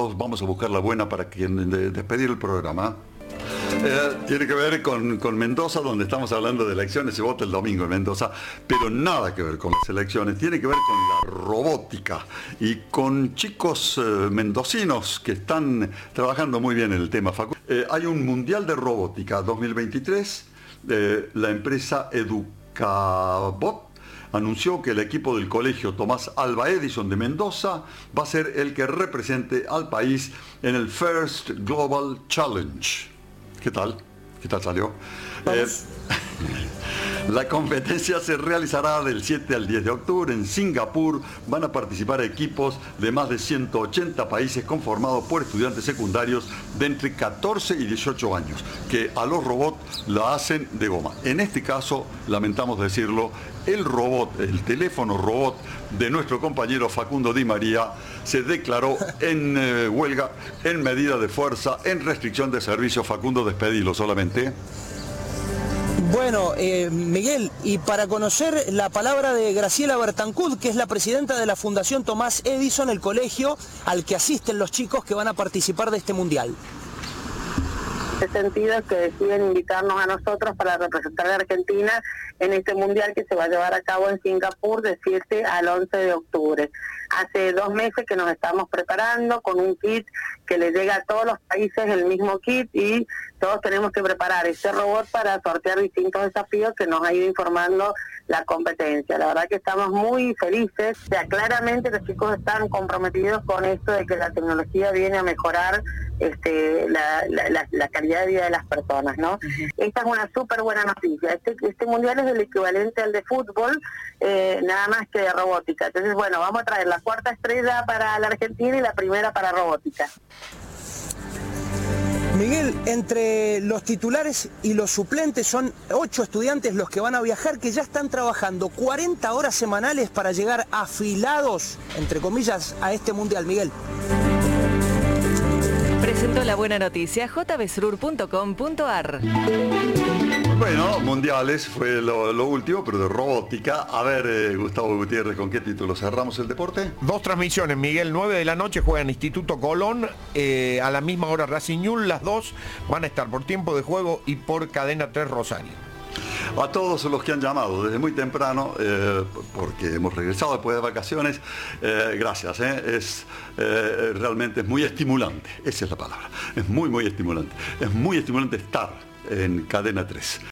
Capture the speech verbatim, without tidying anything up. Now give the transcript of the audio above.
todos vamos a buscar la buena para que, de, despedir el programa. Eh, tiene que ver con, con Mendoza, donde estamos hablando de elecciones. Se vota el domingo en Mendoza, pero nada que ver con las elecciones. Tiene que ver con la robótica y con chicos eh, mendocinos que están trabajando muy bien en el tema. Eh, hay un Mundial de Robótica dos mil veintitrés. Eh, la empresa Educabot anunció que el equipo del colegio Tomás Alva Edison de Mendoza va a ser el que represente al país en el First Global Challenge. ¿Qué tal? ¿Qué tal salió? Eh, la competencia se realizará del siete al diez de octubre en Singapur. Van a participar equipos de más de ciento ochenta países conformados por estudiantes secundarios de entre catorce y dieciocho años, que a los robots la hacen de goma. En este caso, lamentamos decirlo, el robot, el teléfono robot de nuestro compañero Facundo Di María se declaró en eh, huelga, en medida de fuerza, en restricción de servicio. Facundo, despedilo solamente. Bueno, eh, Miguel, y para conocer la palabra de Graciela Bertancud, que es la presidenta de la Fundación Tomás Edison, el colegio al que asisten los chicos que van a participar de este mundial. En ese sentido, que deciden invitarnos a nosotros para representar a Argentina en este mundial que se va a llevar a cabo en Singapur del siete al once de octubre. Hace dos meses que nos estamos preparando con un kit que le llega a todos los países, el mismo kit, y todos tenemos que preparar ese robot para sortear distintos desafíos que nos ha ido informando la competencia. La verdad que estamos muy felices. O sea, claramente los chicos están comprometidos con esto de que la tecnología viene a mejorar este, la, la, la, la calidad de vida de las personas, ¿no? Uh-huh. Esta es una súper buena noticia. Este, este mundial es el equivalente al de fútbol, eh, nada más que de robótica. Entonces, bueno, vamos a traer la cuarta estrella para la Argentina y la primera para robótica. Miguel, entre los titulares y los suplentes son ocho estudiantes los que van a viajar, que ya están trabajando cuarenta horas semanales para llegar afilados, entre comillas, a este mundial. Miguel. Presentó la buena noticia j b surur punto com punto a r. Bueno, mundiales fue lo, lo último, pero de robótica. A ver, eh, Gustavo Gutiérrez, ¿con qué título cerramos el deporte? Dos transmisiones, Miguel. nueve de la noche juegan Instituto Colón, eh, a la misma hora Racing Ñul. Las dos van a estar por tiempo de juego y por Cadena tres Rosario. A todos los que han llamado desde muy temprano, eh, porque hemos regresado después de vacaciones, eh, gracias. Eh, es eh, realmente es muy estimulante, esa es la palabra. Es muy, muy estimulante. Es muy estimulante estar en Cadena tres.